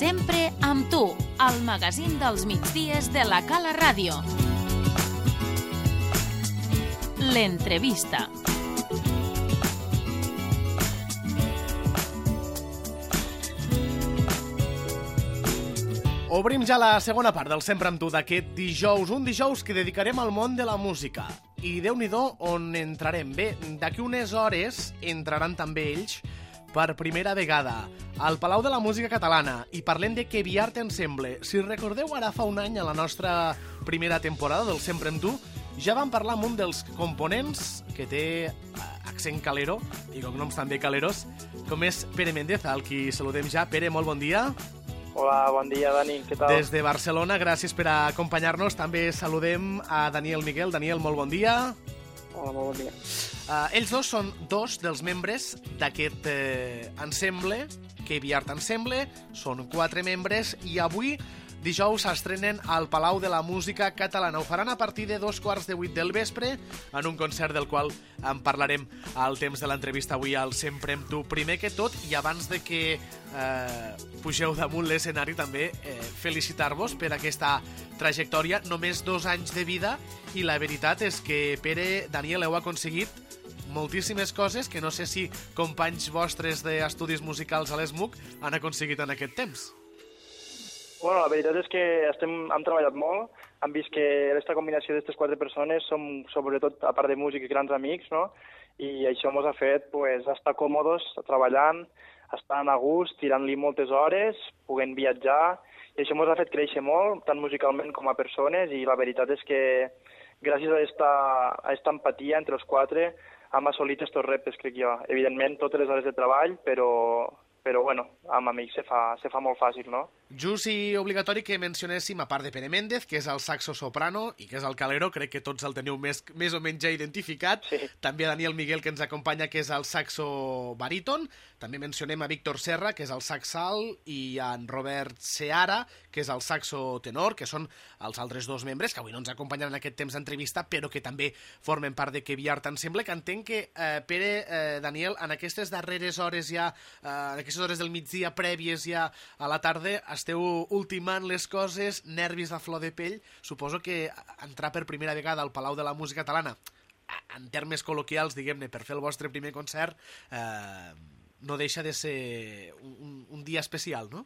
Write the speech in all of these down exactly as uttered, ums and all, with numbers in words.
Sempre amb tu, el magazín dels migdies de la Cala Ràdio. L'entrevista. Obrim ja la segona part del Sempre amb tu d'aquest dijous, un dijous que dedicarem al món de la música. I Déu-n'hi-do on entrarem. Bé, d'aquí unes hores entraran també ells per primera vegada al Palau de la Música Catalana i parlem de Que Viart Ensemble. Si recordeu, ara fa un any, a la nostra primera temporada del Sempre amb tu, ja vam parlar amb un dels components que té accent calero i cognoms també caleros, com és Pere Méndez, al qui saludem ja. Pere, molt bon dia. Hola, bon dia, Dani, què tal? Des de Barcelona, gràcies per acompanyar-nos. També saludem a Daniel Miguel. Daniel, molt bon dia. Hola, molt bon dia. Uh, ells dos són dos dels membres d'aquest eh, ensemble, Que Viart Ensemble. Són quatre membres i avui, dijous, s'estrenen al Palau de la Música Catalana. Ho faran a partir de dos quarts de vuit del vespre, en un concert del qual en parlarem al temps de l'entrevista avui al Sempre amb tu. Primer que tot, i abans de que eh, pugeu damunt l'escenari, també eh, felicitar-vos per aquesta trajectòria. Només dos anys de vida i la veritat és que, Pere, Daniel, heu aconseguit moltíssimes coses que no sé si companys vostres d'estudis musicals a l'E S M U C han aconseguit en aquest temps. Bueno, la veritat és que estem, hem treballat molt, hem vist que aquesta combinació d'aquestes quatre persones som, sobretot, a part de músics, grans amics, no? I això ens ha fet pues, estar còmodes treballant, estar a gust, tirant-li moltes hores, podent viatjar, i això ens ha fet créixer molt, tant musicalment com a persones, i la veritat és que gràcies a aquesta, a aquesta empatia entre els quatre hem assolit aquests reptes, crec jo. Evidentment, totes les hores de treball, però... però bueno, amb amics se fa, se fa molt fàcil, no? Just i obligatori que mencionéssim, a part de Pere Méndez, que és el saxo soprano i que és el calero, crec que tots el teniu més, més o menys ja identificat. Sí. També Daniel Miguel, que ens acompanya, que és el saxo baríton. També mencionem a Víctor Serra, que és el sax alt, i en Robert Seara, que és el saxo tenor, que són els altres dos membres, que avui no ens acompanyen en aquest temps d'entrevista, però que també formen part de Que Viart Ensemble, que entenc que, eh, Pere, eh, Daniel, en aquestes darreres hores ja, eh, en aquestes hores del migdia prèvies ja a la tarda, esteu ultimant les coses, nervis a flor de pell. Suposo que entrar per primera vegada al Palau de la Música Catalana, en termes col·loquials, diguem-ne, per fer el vostre primer concert, eh, no deixa de ser un, un dia especial, no?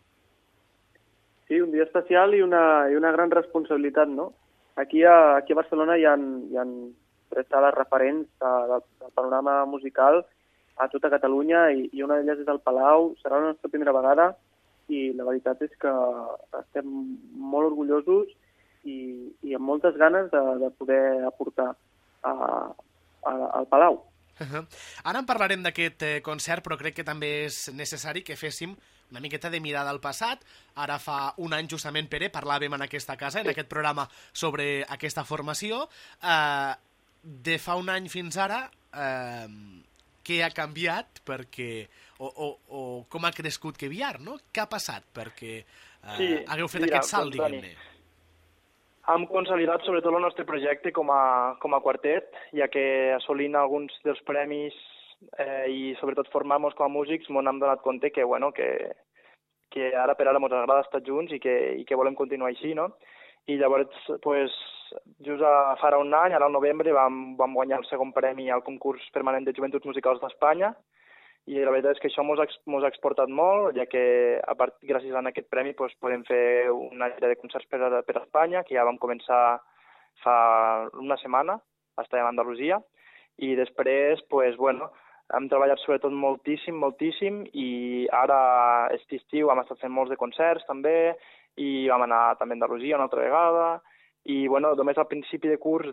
Sí, un dia especial i una, i una gran responsabilitat, no? Aquí a, aquí a Barcelona hi ha, hi ha tres sales referents de, de, del panorama musical a tota Catalunya i, i una d'elles és el Palau. Serà la nostra primera vegada i la veritat és que estem molt orgullosos i, i amb moltes ganes de, de poder aportar a, a, al Palau. Uh-huh. Ara en parlarem d'aquest eh, concert, però crec que també és necessari que féssim una miqueta de mirada al passat. Ara fa un any, justament, Pere, parlàvem en aquesta casa, en aquest programa, sobre aquesta formació. Eh, de fa un any fins ara, eh, què ha canviat perquè, o, o, o com ha crescut Que Viart, no? Què ha passat perquè eh, sí, hagueu fet mira, aquest salt, doncs, diguem-ne? Hem consolidat sobretot el nostre projecte com a, com a quartet, ja que assolint alguns dels premis eh, i sobretot formant-nos com a músics ens hem donat compte que, bueno, que, que ara per ara ens agrada estar junts i que, i que volem continuar així, no? I llavors, pues, just a, farà un any, ara al novembre, vam, vam guanyar el segon premi al concurs permanent de joventuts musicals d'Espanya i la veritat és que això ens ha exportat molt, ja que a part, gràcies a aquest premi pues, podem fer una gira de concerts per, per Espanya, que ja vam començar fa una setmana, a estar a Andalusia, i després, pues, bueno, hem treballat sobretot moltíssim, moltíssim, i ara, aquest estiu, hem estat fent molts de concerts també, i vam anar també a Andalusia una altra vegada, i bueno, només al principi de curs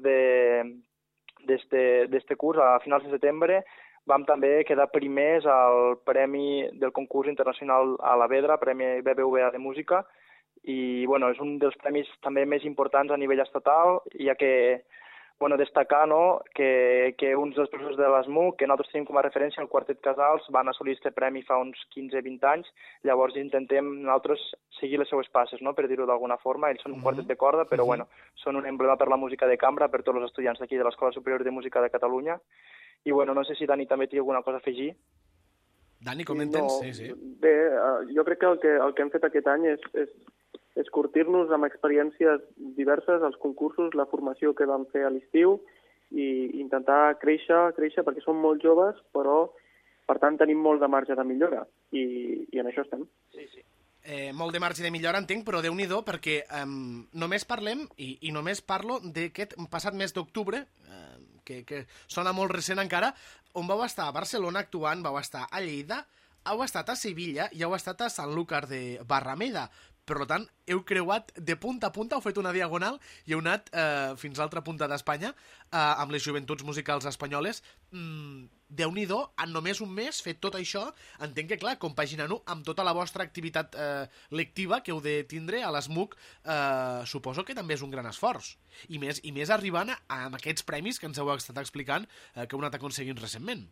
d'este curs, a finals de setembre, vam també quedar primers al premi del concurs internacional a la Vedra, Premi B B V A de Música, i bueno, és un dels premis també més importants a nivell estatal, ja que bueno, destacar no, que, que uns dels professors de l'E S M U C, que nosaltres tenim com a referència el Quartet Casals, van assolir aquest premi fa uns quinze vint anys, llavors intentem nosaltres seguir les seues passes, no, per dir-ho d'alguna forma. Ells són un quartet de corda, però bueno, són un emblema per la música de cambra, per tots els estudiants d'aquí de l'Escola Superior de Música de Catalunya. I bueno, no sé si Dani també té alguna cosa a afegir. Dani, com entens? Sí, sí. Bé, jo crec que el que, el que hem fet aquest any és, és, és curtir-nos amb experiències diverses, els concursos, la formació que vam fer a l'estiu, i intentar créixer, créixer perquè som molt joves, però per tant tenim molt de marge de millora, i, i en això estem. Sí, sí. Eh, molt de marge de millora, entenc, però Déu-n'hi-do, perquè eh, només parlem, i, i només parlo d'aquest passat mes d'octubre, eh, que, que sona molt recent encara, on vau estar a Barcelona actuant, vau estar a Lleida, heu estat a Sevilla i heu estat a Sanlúcar de Barrameda. Per tant, heu creuat de punta a punta, heu fet una diagonal i heu anat eh, fins a l'altra punta d'Espanya eh, amb les joventuts musicals espanyoles. Mm, Déu-n'hi-do, en només un mes fet tot això, entenc que, clar, compaginant-ho amb tota la vostra activitat eh, lectiva que heu de tindre a l'ESMUC, eh, suposo que també és un gran esforç. I més, i més arribant a, a aquests premis que ens heu estat explicant eh, que heu anat aconseguint recentment.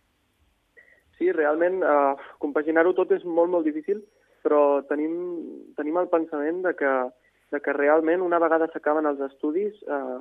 Sí, realment, eh, compaginar-ho tot és molt, molt difícil, però tenim, tenim el pensament de que, de que realment una vegada s'acaben els estudis eh,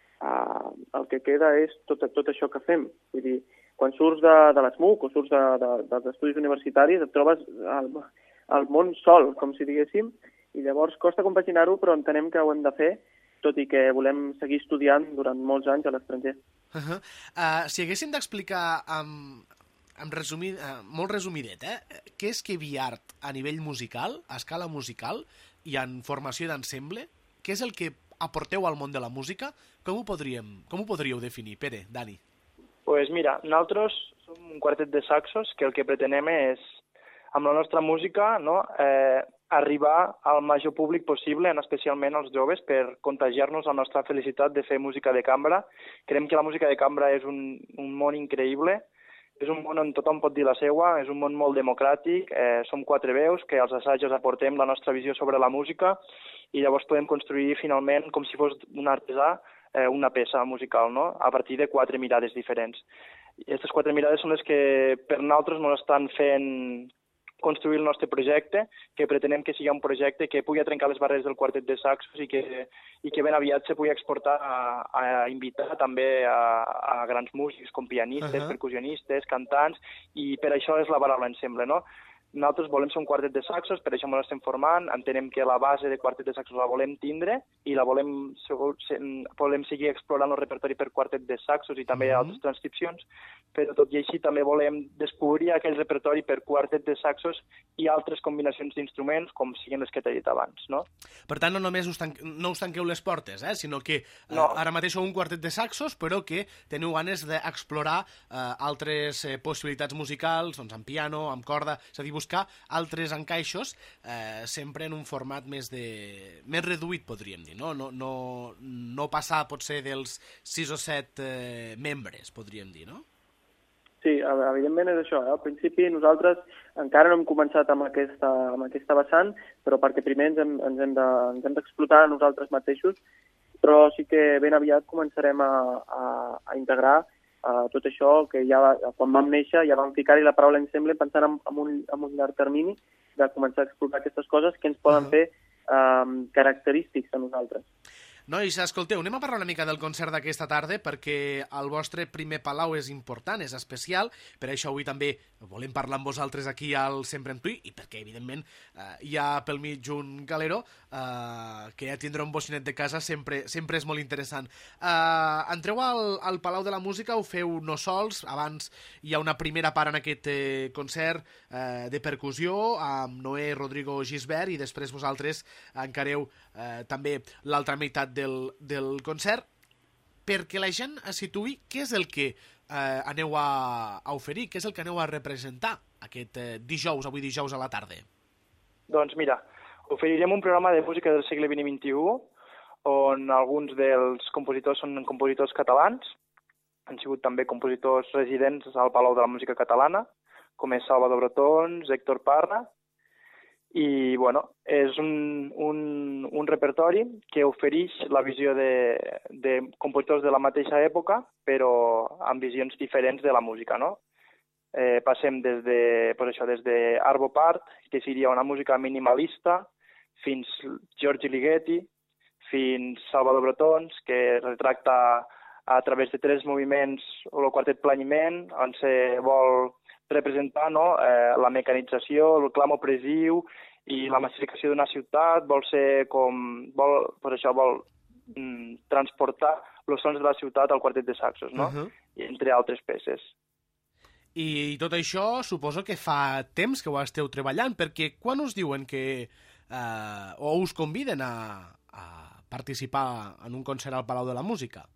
eh, el que queda és tot, tot això que fem. Vull dir, quan surts de, de l'ESMUC o surts de, de, dels estudis universitaris et trobes al, al món sol, com si diguéssim, i llavors costa compaginar-ho, però entenem que ho hem de fer, tot i que volem seguir estudiant durant molts anys a l'estranger. Uh -huh. uh, si haguéssim d'explicar amb... Um... Em resumir, eh, molt resumidet, eh? Què és Kevi Art a nivell musical, a escala musical i en formació d'ensemble? Què és el que aporteu al món de la música? Com ho podríem, com ho podríeu definir? Pere, Dani. Pues mira, nosaltres som un quartet de saxos que el que pretenem és, amb la nostra música, no, eh, arribar al major públic possible, especialment als joves, per contagiar-nos la nostra felicitat de fer música de cambra. Creiem que la música de cambra és un, un món increïble. És un món on tothom pot dir la seva, és un món molt democràtic, eh, som quatre veus que als assajos aportem la nostra visió sobre la música i llavors podem construir finalment, com si fos un artesà, eh, una peça musical, no? A partir de quatre mirades diferents. I aquestes quatre mirades són les que per nosaltres ens estan fent construir el nostre projecte, que pretenem que sigui un projecte que pugui trencar les barreres del quartet de saxos i que, i que ben aviat se pugui exportar a, a invitar també a, a grans músics com pianistes, uh-huh. percussionistes, cantants, i per això és la paraula ensemble, no? Nosaltres volem ser un quartet de saxos, per això ens estem formant, entenem que la base de quartet de saxos la volem tindre i la volem, volem seguir explorant el repertori per quartet de saxos i també uh-huh. altres transcripcions, però tot i així també volem descobrir aquell repertori per quartet de saxos i altres combinacions d'instruments, com siguin les que t'he dit abans, no? Per tant, no només us tanque, no us tanqueu les portes, eh? sinó que eh, no. ara mateix sou un quartet de saxos, però que teniu ganes d'explorar eh, altres eh, possibilitats musicals, doncs amb piano, amb corda, és a dir, buscar altres encaixos, eh, sempre en un format més, de... més reduït, podríem dir, no? No, no, no passar, potser, dels sis o set eh, membres, podríem dir, no? Sí, evidentment és això. Eh? Al principi nosaltres encara no hem començat amb aquesta, amb aquesta vessant, però perquè primer ens hem, ens hem de, ens hem d'explotar a nosaltres mateixos, però sí que ben aviat començarem a, a, a integrar uh, tot això que ja va, quan vam néixer ja vam ficar-hi la paraula ensemble pensant en, en, un, en un llarg termini de començar a explorar aquestes coses que ens poden uh-huh. fer um, característics a nosaltres. Nois, escolteu, anem a parlar una mica del concert d'aquesta tarda perquè el vostre primer palau és important, és especial, per això avui també volem parlar amb vosaltres aquí al Sempre amb tu i perquè, evidentment, eh, hi ha pel mig un galero eh, que ja tindrà un bocinet de casa, sempre, sempre és molt interessant. Eh, entreu al, al Palau de la Música, ho feu no sols, abans hi ha una primera part en aquest eh, concert eh, de percussió amb Noé, Rodrigo, Gisbert i després vosaltres encareu eh, també l'altra meitat del, del concert, perquè la gent es situï què és el que eh, aneu a, a oferir, què és el que aneu a representar aquest eh, dijous, avui dijous a la tarda. Doncs mira, oferirem un programa de música del segle vint i vint i u on alguns dels compositors són compositors catalans, han sigut també compositors residents al Palau de la Música Catalana, com és Salvador Brotons, Héctor Parra, i bueno, és un, un, un repertori que ofereix la visió de, de compositors de la mateixa època, però amb visions diferents de la música, no? Eh, passem des de, pues això, des de Arvo Part, que seria una música minimalista, fins Giorgi Ligeti, fins Salvador Brotons, que retracta a través de tres moviments o el quartet planiment, on se vol representar, no?, eh, la mecanització, el clam opressiu i la massificació d'una ciutat, vol ser com... vol, per això vol mm, transportar els sons de la ciutat al quartet de saxos, no? Uh-huh. Entre altres peces. I tot això suposo que fa temps que ho esteu treballant, perquè quan us diuen que... Eh, o us conviden a, a participar en un concert al Palau de la Música?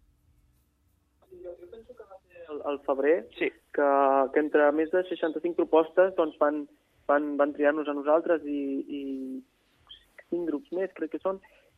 Jo penso que va ser al, al febrer, sí. que, que entre més de seixanta-cinc propostes doncs, van, van, van triar-nos a nosaltres i, i cinc grups més, crec que són,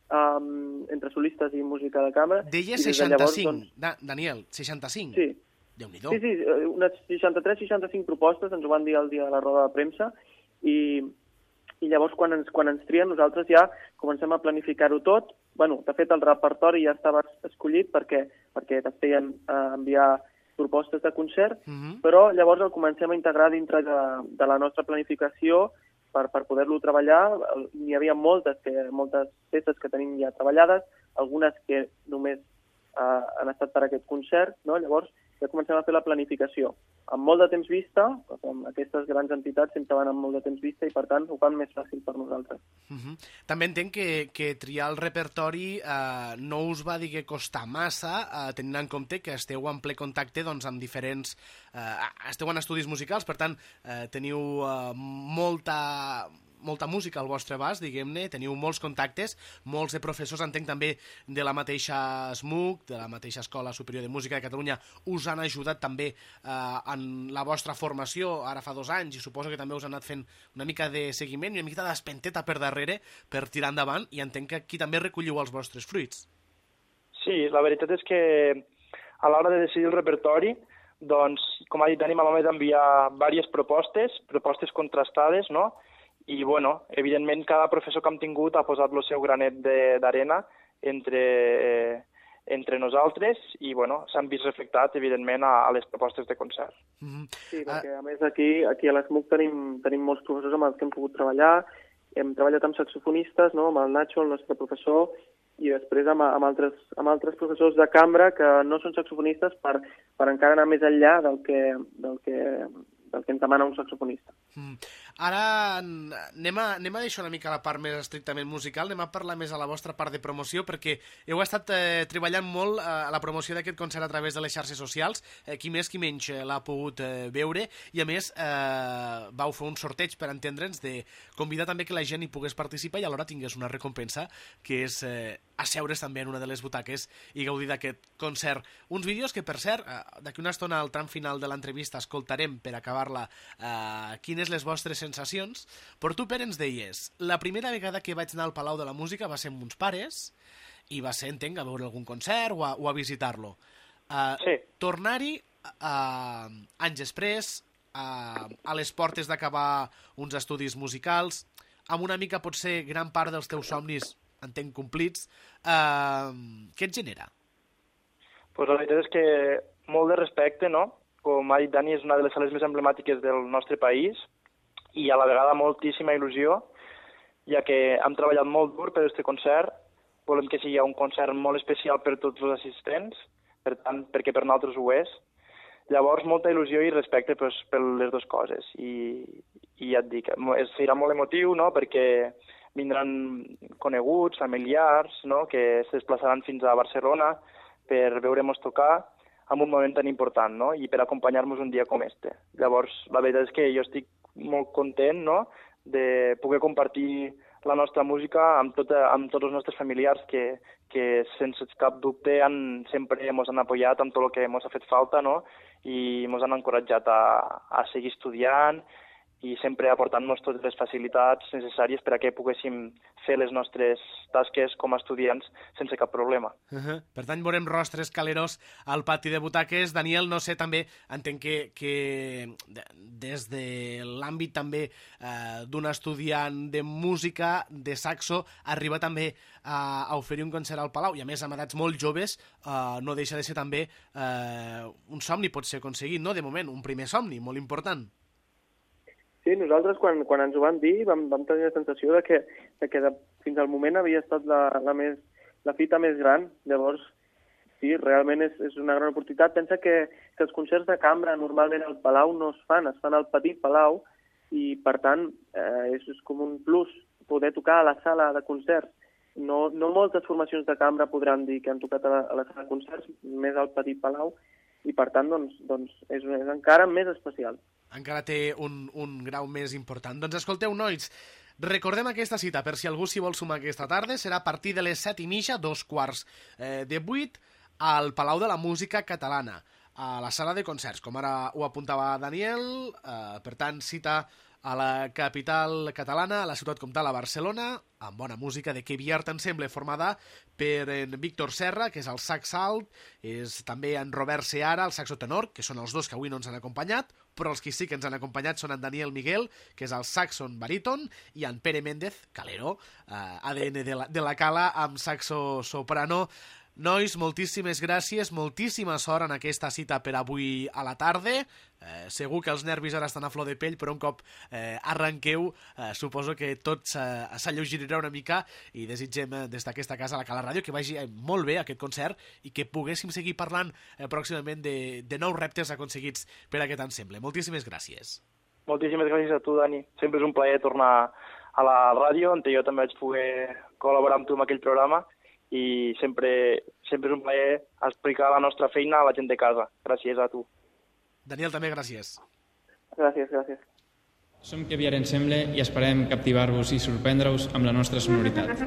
Um, entre solistes i música de cambra. Deia seixanta-cinc, llavors, doncs... da, Daniel, seixanta-cinc? Sí. Déu-n'hi-do. Sí, sí, unes seixanta-tres seixanta-cinc propostes, ens ho van dir el dia de la roda de premsa, i, i llavors quan ens, quan ens trien nosaltres ja comencem a planificar-ho tot. Bueno, de fet, el repertori ja estava escollit perquè, perquè et feien eh, enviar propostes de concert, uh-huh. però llavors el comencem a integrar dintre de, de la nostra planificació per, per poder-lo treballar. N'hi havia moltes, que, moltes peces que tenim ja treballades, algunes que només eh, han estat per aquest concert, no? Llavors ja comencem a fer la planificació. Amb molt de temps vista, com aquestes grans entitats sempre van amb molt de temps vista i per tant ho fan més fàcil per nosaltres. Uh-huh. També entenc que, que triar el repertori eh, no us va dir que costar massa, eh, tenint en compte que esteu en ple contacte doncs, amb diferents... Eh, esteu en estudis musicals, per tant eh, teniu eh, molta... molta música al vostre abast, diguem-ne, teniu molts contactes, molts de professors, entenc també de la mateixa S M U C, de la mateixa Escola Superior de Música de Catalunya, us han ajudat també eh, en la vostra formació, ara fa dos anys, i suposo que també us han anat fent una mica de seguiment i una mica d'espenteta per darrere per tirar endavant, i entenc que aquí també recolliu els vostres fruits. Sí, la veritat és que a l'hora de decidir el repertori, doncs, com ha dit Dani, m'ha d'enviar diverses propostes, propostes contrastades, no?, i, bueno, evidentment, cada professor que hem tingut ha posat el seu granet d'arena entre, entre nosaltres i, bueno, s'han vist reflectats, evidentment, a, a les propostes de concert. Mm-hmm. Sí, perquè, a més, aquí, aquí a l'S M U C tenim, tenim molts professors amb els que hem pogut treballar. Hem treballat amb saxofonistes, no?, amb el Nacho, el nostre professor, i després amb, amb, altres, amb altres professors de cambra que no són saxofonistes per, per encara anar més enllà del que, del que, del que ens demana un saxofonista. Mm. Ara anem a, anem a deixar una mica la part més estrictament musical, anem a parlar més a la vostra part de promoció, perquè heu estat eh, treballant molt eh, a la promoció d'aquest concert a través de les xarxes socials, eh, qui més qui menys eh, l'ha pogut eh, veure, i a més eh, vau fer un sorteig, per entendre'ns, de convidar també que la gent hi pogués participar i alhora tingués una recompensa, que és eh, asseure's també en una de les butaques i gaudir d'aquest concert. Uns vídeos que, per cert, eh, d'aquí una estona al tram final de l'entrevista escoltarem per acabar-la eh, quines les vostres sensacions, però tu, Pere, ens deies, la primera vegada que vaig anar al Palau de la Música va ser amb uns pares i va ser, entenc, a veure algun concert o a, o a visitar-lo. Uh, sí. Tornar-hi uh, anys després, uh, a les portes d'acabar uns estudis musicals, amb una mica potser gran part dels teus somnis, entenc, complits, uh, què et genera? Pues la veritat és que molt de respecte, no? Com ha dit Dani, és una de les sales més emblemàtiques del nostre país i a la vegada moltíssima il·lusió, ja que hem treballat molt dur per aquest concert, volem que sigui un concert molt especial per tots els assistents, per tant, perquè per nosaltres ho és. Llavors, molta il·lusió i respecte pues, per les dues coses. I, i ja et dic, serà molt emotiu, no?, perquè vindran coneguts, familiars, no?, que es desplaçaran fins a Barcelona per veure-nos tocar en un moment tan important, no?, i per acompanyar-nos un dia com este. Llavors, la veritat és que jo estic molt content, no?, de poder compartir la nostra música amb, tota, amb tots els nostres familiars que, que sense cap dubte han, sempre ens han apoyat amb tot el que ens ha fet falta, no?, i ens han encoratjat a, a seguir estudiant i sempre aportant-nos totes les facilitats necessàries per a que poguéssim fer les nostres tasques com a estudiants sense cap problema. Uh-huh. Per tant, veurem rostres caleros al pati de butaques. Daniel, no sé, també entenc que, que des de l'àmbit també eh, d'un estudiant de música, de saxo, arriba també a, a oferir un concert al Palau, i a més amb edats molt joves eh, no deixa de ser també eh, un somni pot ser aconseguit, no? De moment, un primer somni molt important. Sí, nosaltres quan, quan ens ho van dir vam, vam tenir la sensació de que, de que de, fins al moment havia estat la, la, més, la fita més gran. Llavors, sí, realment és, és una gran oportunitat. Pensa que, que els concerts de cambra normalment al Palau no es fan, es fan al petit Palau, i per tant eh, és, és com un plus poder tocar a la sala de concerts. No, no moltes formacions de cambra podran dir que han tocat a la, a la sala de concerts, més al petit Palau, i per tant doncs, doncs és, és encara més especial. Encara té un, un grau més important. Doncs escolteu, nois, recordem aquesta cita, per si algú s'hi vol sumar aquesta tarda, serà a partir de les set i mitja, dos quarts eh, de vuit, al Palau de la Música Catalana, a la sala de concerts, com ara ho apuntava Daniel, eh, per tant, cita a la capital catalana, a la ciutat comtal, a Barcelona, amb bona música de Que Viart Ensemble, formada per en Víctor Serra, que és el sax alt, és també en Robert Seara, el saxo tenor, que són els dos que avui no ens han acompanyat, però els que sí que ens han acompanyat són en Daniel Miguel, que és el saxon baríton, i en Pere Méndez, calero, eh, A D N de la, de la Cala, amb saxo soprano. Nois, moltíssimes gràcies, moltíssima sort en aquesta cita per avui a la tarda. Eh, segur que els nervis ara estan a flor de pell, però un cop eh, arrenqueu, eh, suposo que tot s'alleugerirà una mica, i desitgem eh, des d'aquesta casa, a la Cala Ràdio, que vagi eh, molt bé aquest concert i que poguéssim seguir parlant eh, pròximament de, de nous reptes aconseguits per aquest ensemble. Moltíssimes gràcies. Moltíssimes gràcies a tu, Dani. Sempre és un plaer tornar a la ràdio, on jo també vaig poder col·laborar amb tu en aquell programa, i sempre, sempre és un plaer explicar la nostra feina a la gent de casa. Gràcies a tu. Daniel, també gràcies. Gràcies, gràcies. Som Que Viart Ensemble i esperem captivar-vos i sorprendre-us amb la nostra sonoritat.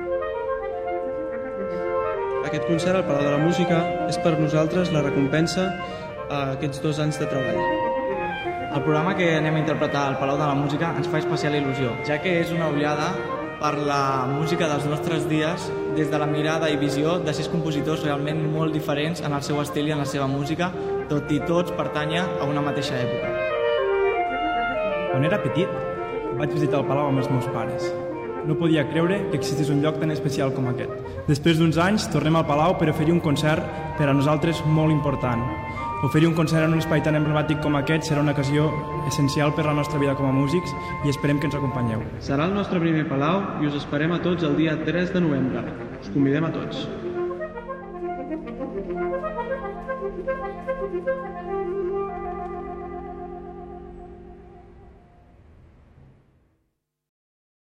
Aquest concert al Palau de la Música és per nosaltres la recompensa a aquests dos anys de treball. El programa que anem a interpretar al Palau de la Música ens fa especial il·lusió, ja que és una ullada per la música dels nostres dies des de la mirada i visió de sis compositors realment molt diferents en el seu estil i en la seva música, tot i tots pertanyen a una mateixa època. Quan era petit, vaig visitar el Palau amb els meus pares. No podia creure que existís un lloc tan especial com aquest. Després d'uns anys, tornem al Palau per oferir un concert per a nosaltres molt important. Oferir un concert en un espai tan emblemàtic com aquest serà una ocasió essencial per la nostra vida com a músics i esperem que ens acompanyeu. Serà el nostre primer Palau i us esperem a tots el dia tres de novembre. Us convidem a tots. Thank you.